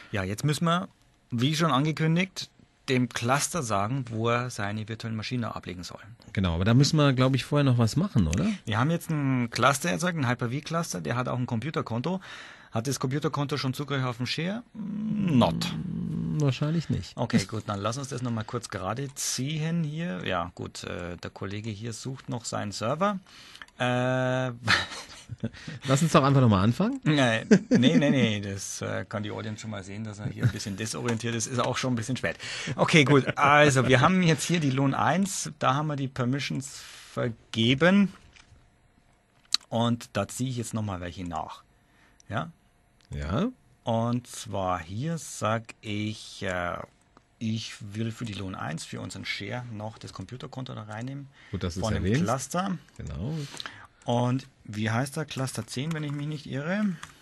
Ja, jetzt müssen wir, wie schon angekündigt, dem Cluster sagen, wo er seine virtuelle Maschine ablegen soll. Genau, aber da müssen wir, glaube ich, vorher noch was machen, oder? Wir haben jetzt einen Cluster erzeugt, einen Hyper-V-Cluster, der hat auch ein Computerkonto. Hat das Computerkonto schon Zugriff auf den Share? Not. Wahrscheinlich nicht. Okay, gut, dann lass uns das nochmal kurz gerade ziehen hier. Ja, gut, der Kollege hier sucht noch seinen Server. Lass uns doch einfach nochmal anfangen. Nee, das kann die Audience schon mal sehen, dass er hier ein bisschen desorientiert ist. Ist auch schon ein bisschen spät. Okay, gut, also wir haben jetzt hier die Lohn 1, da haben wir die Permissions vergeben und da ziehe ich jetzt nochmal welche nach. Ja? Ja. Und zwar hier sage ich, ich will für die Lohn 1, für unseren Share, noch das Computerkonto da reinnehmen. Gut, dass du es von dem erwähnst. Cluster. Genau. Und wie heißt der? Cluster 10, wenn ich mich nicht irre.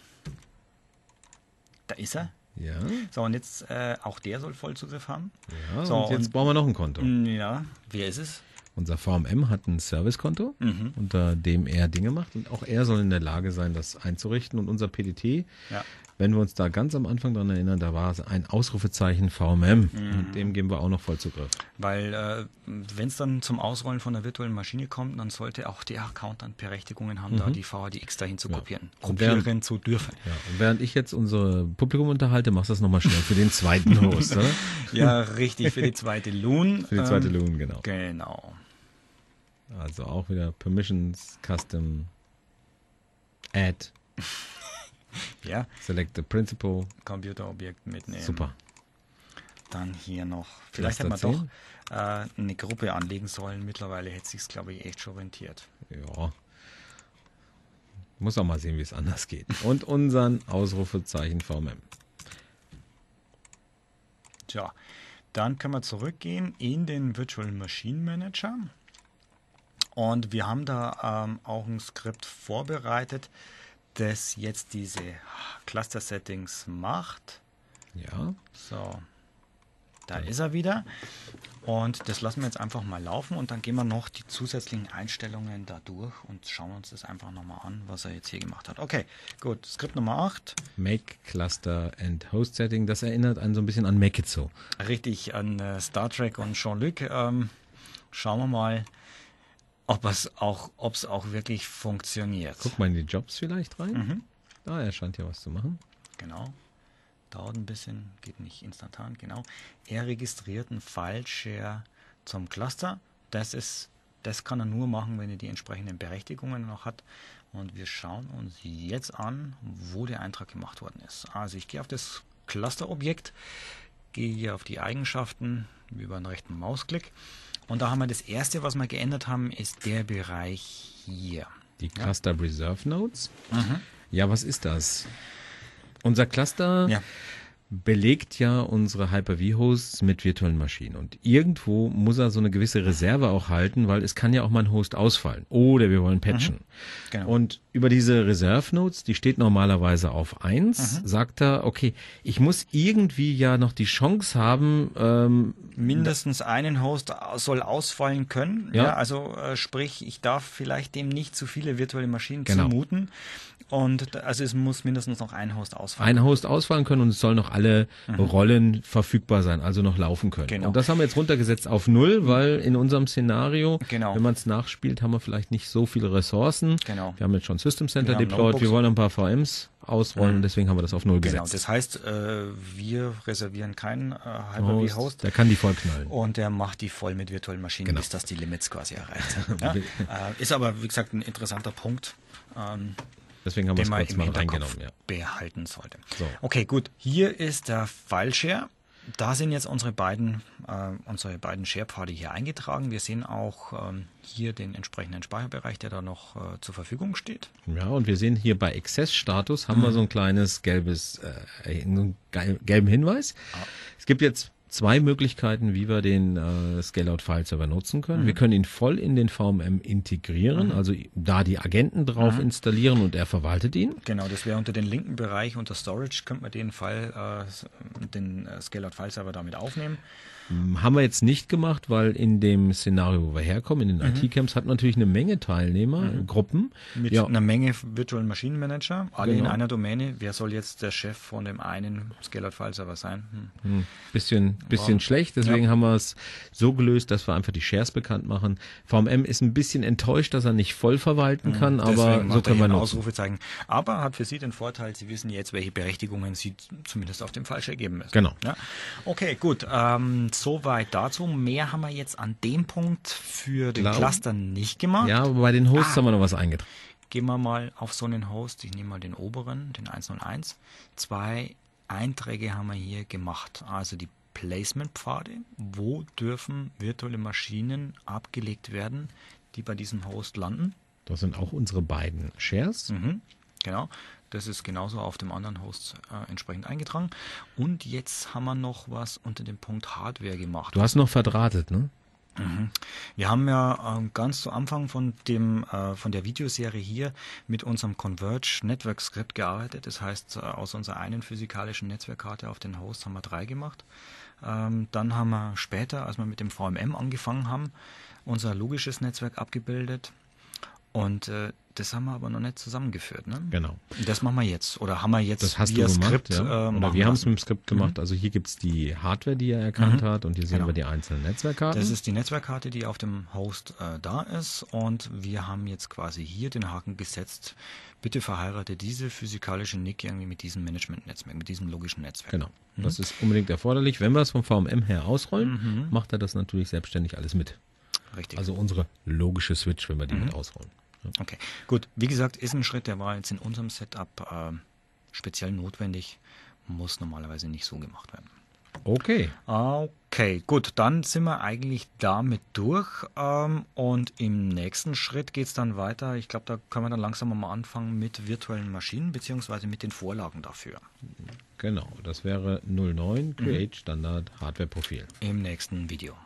Da ist er. Ja. So, und jetzt auch der soll Vollzugriff haben. Ja, So, und jetzt brauchen wir noch ein Konto. Ja, wer ist es? Unser VMM hat ein Servicekonto, unter dem er Dinge macht. Und auch er soll in der Lage sein, das einzurichten. Und unser PDT, Ja. wenn wir uns da ganz am Anfang dran erinnern, da war es ein Ausrufezeichen VMM. Und dem geben wir auch noch Vollzugriff. Weil wenn es dann zum Ausrollen von der virtuellen Maschine kommt, dann sollte auch der Account dann Berechtigungen haben, da die VHDX dahin zu kopieren. Und Kopieren zu dürfen. Ja, und während ich jetzt unser Publikum unterhalte, machst du das nochmal schnell für den zweiten Host, oder? Ja, richtig, für die zweite Loon. Für die zweite Loon, genau. Genau. Also auch wieder Permissions, Custom, Add, Ja, Select the Principal. Computerobjekt mitnehmen. Super. Dann hier noch. Vielleicht hätte man Cluster doch eine Gruppe anlegen sollen. Mittlerweile hätte sich's, glaube ich, echt schon rentiert. Ja. Muss auch mal sehen, wie es anders geht. Und unseren Ausrufezeichen VMM. Tja, dann können wir zurückgehen in den Virtual Machine Manager. Und wir haben da auch ein Skript vorbereitet, das jetzt diese Cluster Settings macht. Ja. So, da ist er wieder. Und das lassen wir jetzt einfach mal laufen und dann gehen wir noch die zusätzlichen Einstellungen da durch und schauen uns das einfach nochmal an, was er jetzt hier gemacht hat. Okay, gut. Skript Nummer 8. Make Cluster and Host Setting. Das erinnert einen so ein bisschen an Make It So. Richtig an Star Trek und Jean-Luc. Schauen wir mal, ob es auch wirklich funktioniert. Guck mal in die Jobs vielleicht rein. Da, er scheint ja was zu machen. Genau. Dauert ein bisschen, geht nicht instantan, genau. Er registriert einen File-Share zum Cluster. Das kann er nur machen, wenn er die entsprechenden Berechtigungen noch hat. Und wir schauen uns jetzt an, wo der Eintrag gemacht worden ist. Also ich gehe auf das Cluster-Objekt, gehe hier auf die Eigenschaften über einen rechten Mausklick. Und da haben wir das erste, was wir geändert haben, ist der Bereich hier. Die Cluster Reserve Nodes. Ja, was ist das? Unser Cluster belegt ja unsere Hyper-V-Hosts mit virtuellen Maschinen. Und irgendwo muss er so eine gewisse Reserve auch halten, weil es kann ja auch mal ein Host ausfallen. Oder wir wollen patchen. Genau. Und über diese Reserve-Nodes, die steht normalerweise auf 1, sagt er, okay, ich muss irgendwie ja noch die Chance haben, mindestens einen Host soll ausfallen können. Ja. Also sprich, ich darf vielleicht dem nicht zu viele virtuelle Maschinen Genau. zumuten. Und also es muss mindestens noch ein Host ausfallen. ein Host ausfallen können und es sollen noch alle Rollen verfügbar sein, also noch laufen können. Genau. Und das haben wir jetzt runtergesetzt auf 0, weil in unserem Szenario, Genau. wenn man es nachspielt, haben wir vielleicht nicht so viele Ressourcen. Genau. Wir haben jetzt schon System Center Wir haben deployed, Notebooks. wir wollen ein paar VMs ausrollen und deswegen haben wir das auf 0 Genau, gesetzt. das heißt, wir reservieren keinen Hyper-V-Host. Der kann die voll knallen. Und der macht die voll mit virtuellen Maschinen, Genau. bis das die Limits quasi erreicht sind. Ja? Ist aber, wie gesagt, ein interessanter Punkt, Deswegen haben wir den es man kurz im mal Hinterkopf reingenommen. Ja. behalten sollte. So. Okay, gut. Hier ist der File-Share. Da sind jetzt unsere beiden Share-Pfade hier eingetragen. Wir sehen auch hier den entsprechenden Speicherbereich, der da noch zur Verfügung steht. Ja, und wir sehen hier bei Access-Status haben wir so ein kleines gelben Hinweis. Es gibt jetzt zwei Möglichkeiten, wie wir den Scale-Out-File-Server nutzen können. Wir können ihn voll in den VMM integrieren, also da die Agenten drauf installieren und er verwaltet ihn. Genau, das wäre unter den linken Bereich, unter Storage, könnte man den Scale-Out-File-Server damit aufnehmen. Haben wir jetzt nicht gemacht, weil in dem Szenario, wo wir herkommen, in den IT-Camps, hat man natürlich eine Menge Teilnehmer, Gruppen. Mit einer Menge virtuellen Maschinenmanager, alle in Genau. einer Domäne. Wer soll jetzt der Chef von dem einen Scale-Out-File-Server sein? Bisschen schlecht, deswegen haben wir es so gelöst, dass wir einfach die Shares bekannt machen. VMM ist ein bisschen enttäuscht, dass er nicht voll verwalten kann, aber Deswegen so macht er können wir hier ein nutzen. Ausrufezeichen. Aber hat für Sie den Vorteil, Sie wissen jetzt, welche Berechtigungen Sie zumindest auf dem Falsch ergeben müssen. Genau. Ja? Okay, gut. Soweit dazu. Mehr haben wir jetzt an dem Punkt für den Cluster nicht gemacht. Ja, aber bei den Hosts haben wir noch was eingetragen. Gehen wir mal auf so einen Host. Ich nehme mal den oberen, den 101. 2 Einträge haben wir hier gemacht. Also die Placement-Pfade. Wo dürfen virtuelle Maschinen abgelegt werden, die bei diesem Host landen? Das sind auch unsere beiden Shares. Genau. Das ist genauso auf dem anderen Host entsprechend eingetragen. Und jetzt haben wir noch was unter dem Punkt Hardware gemacht. Du hast noch verdrahtet, ne? Wir haben ja ganz zu Anfang von der Videoserie hier mit unserem Converge Network Script gearbeitet. Das heißt, aus unserer einen physikalischen Netzwerkkarte auf den Host haben wir 3 gemacht. Dann haben wir später, als wir mit dem VMM angefangen haben, unser logisches Netzwerk abgebildet. Und das haben wir aber noch nicht zusammengeführt. Ne? Genau. Das machen wir jetzt. Oder haben wir jetzt Das hast du via gemacht, Skript ja. Oder machen wir haben es lassen. mit dem Skript gemacht. Also hier gibt's die Hardware, die er erkannt hat, und hier sehen Genau. wir die einzelnen Netzwerkkarten. Das ist die Netzwerkkarte, die auf dem Host da ist, und wir haben jetzt quasi hier den Haken gesetzt. Bitte verheirate diese physikalische NIC irgendwie mit diesem Management-Netzwerk, mit diesem logischen Netzwerk. Genau. Das ist unbedingt erforderlich. Wenn wir es vom VMM her ausrollen, macht er das natürlich selbstständig alles mit. Richtig. Also unsere logische Switch, wenn wir die mit ausrollen. Ja. Okay, gut. Wie gesagt, ist ein Schritt, der war jetzt in unserem Setup speziell notwendig, muss normalerweise nicht so gemacht werden. Okay. Okay, gut, dann sind wir eigentlich damit durch, und im nächsten Schritt geht es dann weiter. Ich glaube, da können wir dann langsam mal anfangen mit virtuellen Maschinen beziehungsweise mit den Vorlagen dafür. Genau. Das wäre 09 Create Standard Hardware Profil. Im nächsten Video.